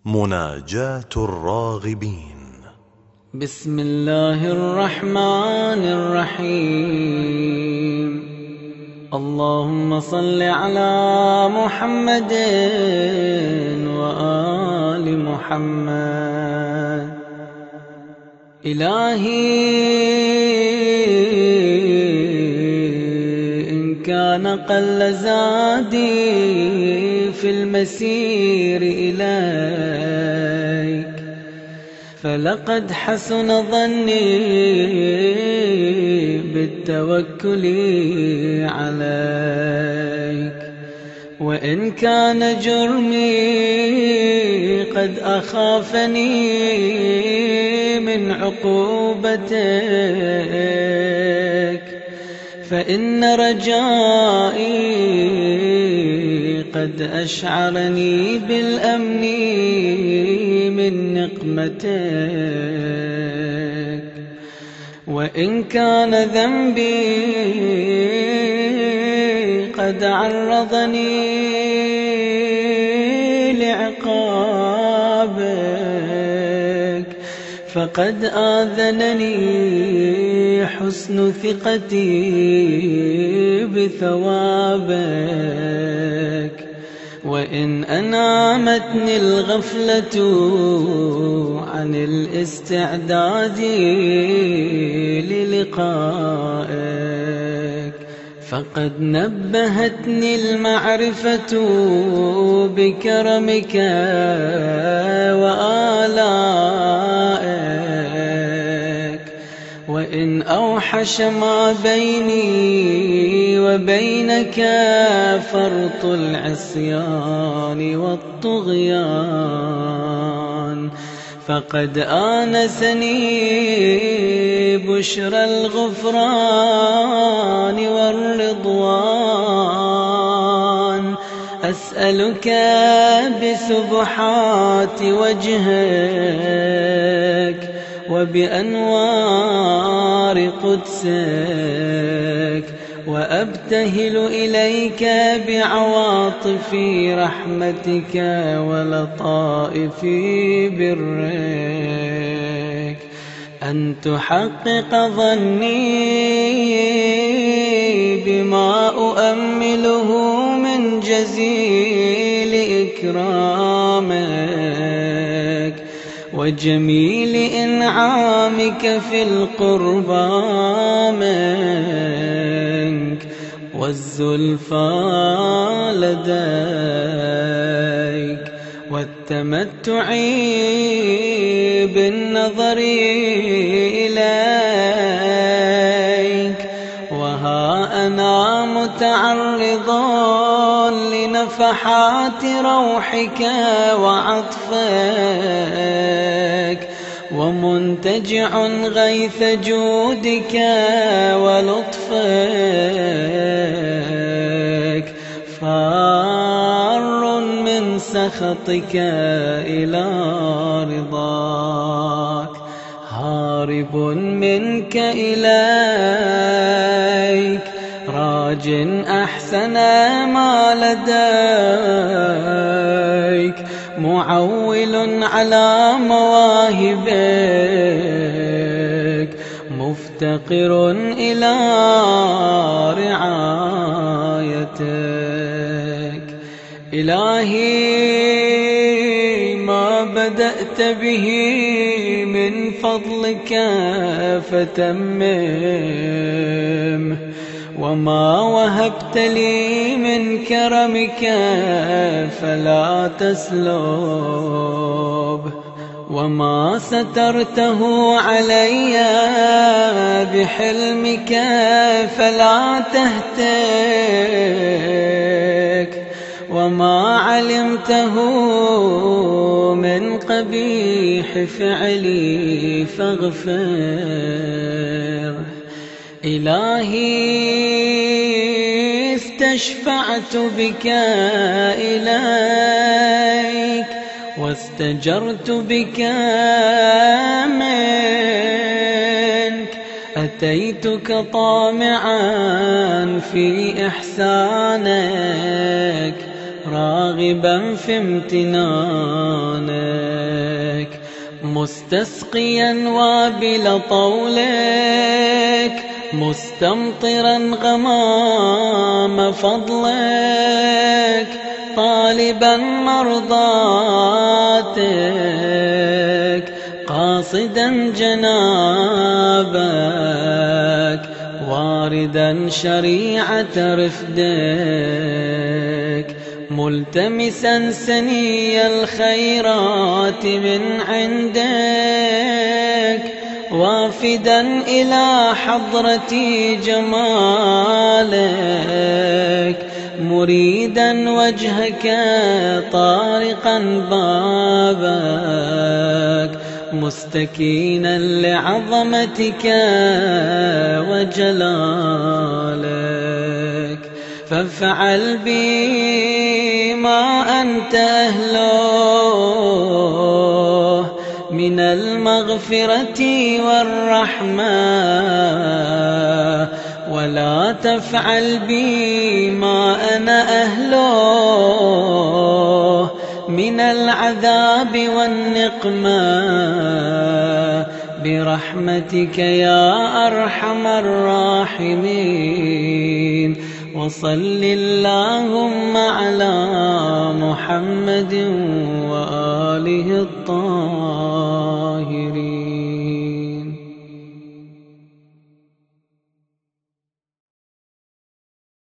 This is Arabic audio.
مناجاة الراغبين. بسم الله الرحمن الرحيم. اللهم صل على محمد وآل محمد. إلهي إن كان قل زادي في المسير إليك، فلقد حسن ظني بالتوكل عليك. وإن كان جرمي قد أخافني من عقوبتك، فإن رجائي قد أشعرني بالأمن من نقمتك. وإن كان ذنبي قد عرضني لعقابك، فقد آذنني حسن ثقتي بثوابك. وإن أنامتني الغفلة عن الاستعداد للقائك، فقد نبهتني المعرفة بكرمك وآلائك. وإن أوحش ما بيني وبينك فرط العصيان والطغيان، فقد آنسني بشرى الغفران والرضوان. أسألك بسبحات وجهك وبأنوار قدسك، وأبتهل إليك بعواطف رحمتك ولطائف برك، أن تحقق ظني بما أؤمله من جزيل إكرامك وجميل إنعامك في القربى منك والزلفى لديك، والتمتع بالنظر إليك. وها أنا متعرض لنفحات روحك وعطفك، ومنتجع غيث جودك ولطفك، فار من سخطك إلى رضاك، هارب منك إليك، راج أحسن ما لديك، معول على مواهبك، مفتقر إلى رعايتك. إلهي ما بدأت به من فضلك فتمم، وما وهبت لي من كرمك فلا تسلب، وما سترته علي بحلمك فلا تهتك، وما علمته من قبيح فعلي فاغفر. إلهي استشفعت بك إليك، واستجرت بك منك، أتيتك طامعا في إحسانك، راغبا في امتنانك، مستسقيا وابل طولك، مستمطرا غمام فضلك، طالبا مرضاتك، قاصدا جنابك، واردا شريعة رفدك، ملتمسا سني الخيرات من عندك، وافدا إلى حضرة جمالك، مريدا وجهك طارقا بابك، مستكينا لعظمتك وجلالك. فافعل بي ما أنت أهله من المغفرة والرحمة، ولا تفعل بي ما أنا أهله من العذاب والنقمة، برحمتك يا أرحم الراحمين. وصل اللهم على محمد وآله الطاهرين.